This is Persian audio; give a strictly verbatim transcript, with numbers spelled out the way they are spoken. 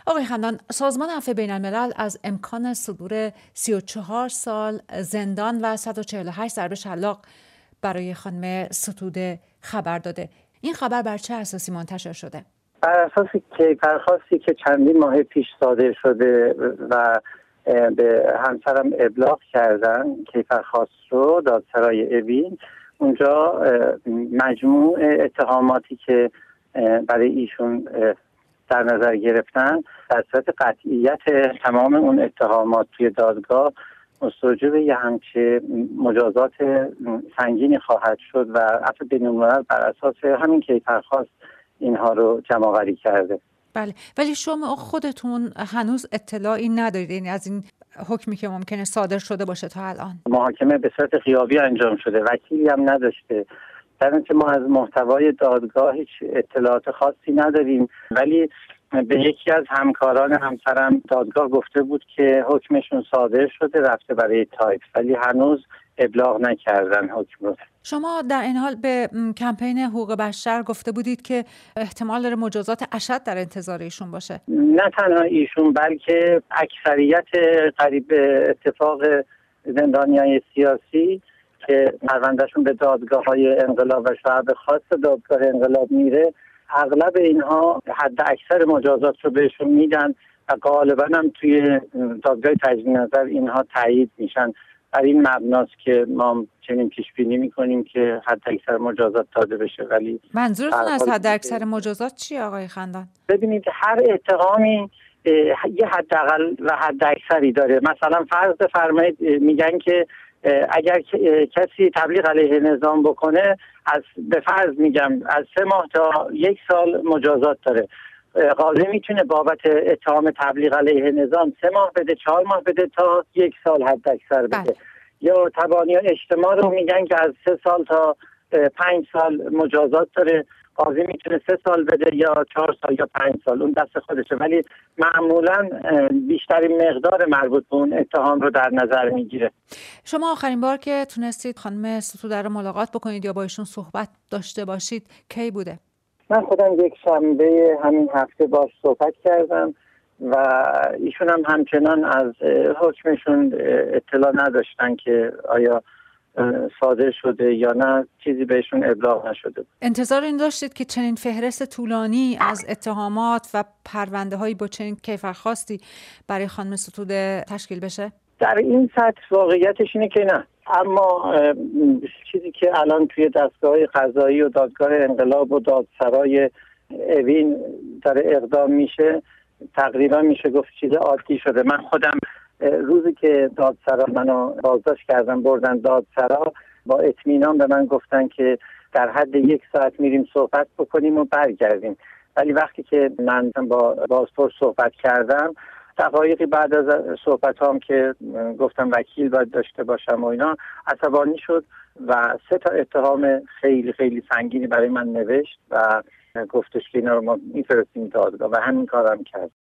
آقای خندان، سازمان عفو بین الملل از امکان صدور سی و چهار سال زندان و صد و چهل و هشت ضرب شلاق برای خانم ستوده خبر داده. این خبر بر چه اساسی منتشر شده؟ بر اساس کیفرخواستی که چندین ماه پیش صادر شده و به همسرم ابلاغ کردن، کیفرخواست رو دادسرای اوین، اونجا مجموع اتهاماتی که برای ایشون در نظر گرفتن در صورت قطعیت تمام اون اتهامات توی دادگاه مستوجب یه همچه مجازات سنگینی خواهد شد و عفو بین الملل بر اساس همین کیفرخواست اینها رو جمع‌آوری کرده. بله، ولی شما خودتون هنوز اطلاعی ندارید، یعنی از این حکمی که ممکنه صادر شده باشه تا الان؟ محاکمه به صورت غیابی انجام شده، وکیلی هم نداشته، در اینکه ما از محتوای دادگاه هیچ اطلاعات خاصی نداریم، ولی به یکی از همکاران همسرم دادگاه گفته بود که حکمشون صادر شده، رفته برای تایپ، ولی هنوز ابلاغ نکردن حکم رو. شما در این حال به کمپین حقوق بشر گفته بودید که احتمال داره مجازات اشد در انتظار ایشون باشه. نه تنها ایشون بلکه اکثریت قریب به اتفاق زندانیان سیاسی که پروندهشون به دادگاه‌های انقلاب و شعب خاص دادگاه انقلاب میره، اغلب اینها حد اکثر مجازات رو بهشون میدن و غالبا هم توی دادگاه تجدید نظر اینها تایید میشن. بر این مبناست که ما چنین پیش بینی میکنیم که حد اکثر مجازات داده بشه. ولی منظورتون از حد اکثر مجازات چیه آقای خندان؟ ببینید هر اتهامی یه حداقل و حد اکثری داره. مثلا فرض بفرمایید میگن که اگر کسی تبلیغ علیه نظام بکنه، از به فرض میگم از سه ماه تا یک سال مجازات داره. قاضی میتونه بابت اتهام تبلیغ علیه نظام سه ماه بده، چهار ماه بده تا یک سال حد اکثر بده. بله. یا تبانی اجتماع رو میگن که از سه سال تا پنج سال مجازات داره. قاضی میتونه سه سال بده یا چهار سال یا پنج سال، اون دست خودشه، ولی معمولا بیشترین مقدار مربوط به اون اتهام رو در نظر میگیره. شما آخرین بار که تونستید خانم ستوده رو ملاقات بکنید یا با ایشون صحبت داشته باشید کی بوده؟ من خودم یک شنبه همین هفته باش صحبت کردم و ایشون هم همچنان از حکمشون اطلاع نداشتن که آیا صادر شده یا نه، چیزی بهشون ابلاغ نشده. انتظار این داشتید که چنین فهرست طولانی از اتهامات و پرونده‌هایی با چنین کیفرخواستی برای خانم ستوده تشکیل بشه؟ در این سطح واقعیتش اینه که نه، اما چیزی که الان توی دستگاه قضایی و دادگاه انقلاب و دادسرای اوین داره اقدام میشه، تقریبا میشه گفت چیز عادی شده. من خودم روزی که دادسرا منو بازداشت کردن بردن دادسرا، با اطمینان به من گفتن که در حد یک ساعت میریم صحبت بکنیم و برگردیم، ولی وقتی که من با بازپرس صحبت کردم، دقایقی بعد از صحبت هم که گفتم وکیل باید داشته باشم و اینا، عصبانی شد و سه تا اتهام خیلی خیلی سنگینی برای من نوشت و گفتش که اینا رو ما میفرستیم دادگاه و همین کارم کرد.